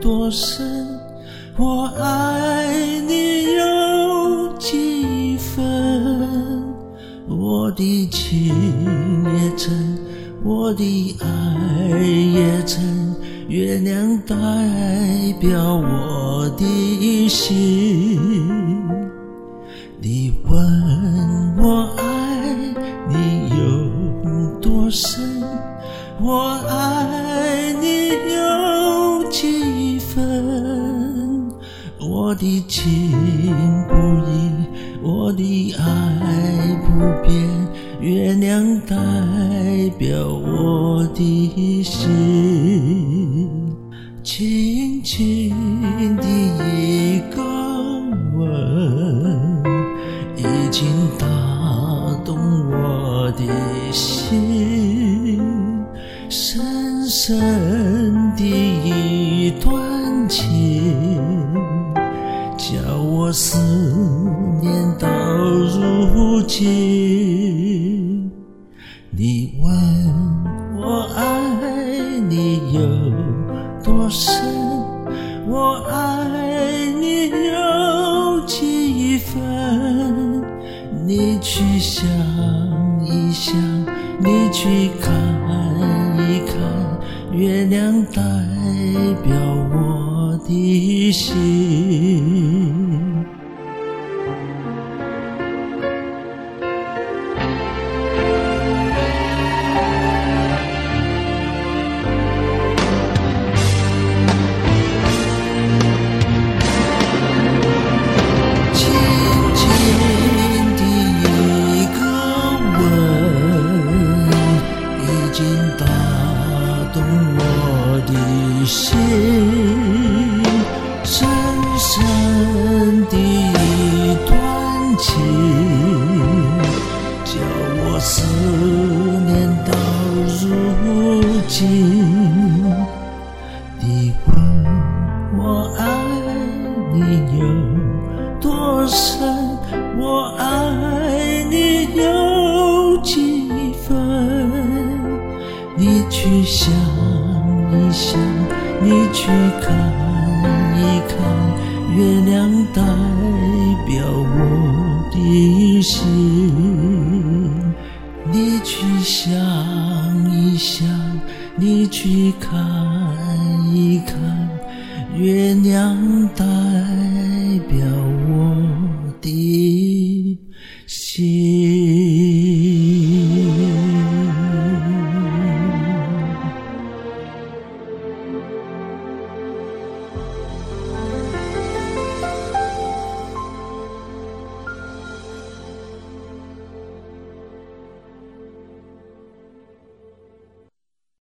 多深？我爱你有几分？我的情也真，我的爱也真，月亮代表我的心。你问我爱你有多深？我爱你有几分？我的情不移，我的爱不变，月亮代表我的心。轻轻的一个吻，已经打动我的心。深深的一段情，叫我思念到如今。你问我爱你有多深？我爱你有几分？你去想一想，你去看一看，月亮代表我的心。心深深的一段情，叫我思念到如今。你问我爱你有多深？我爱你有几分？你去想一想，你去看一看，月亮代表我的心。你去想一想，你去看一看，月亮代表我的心。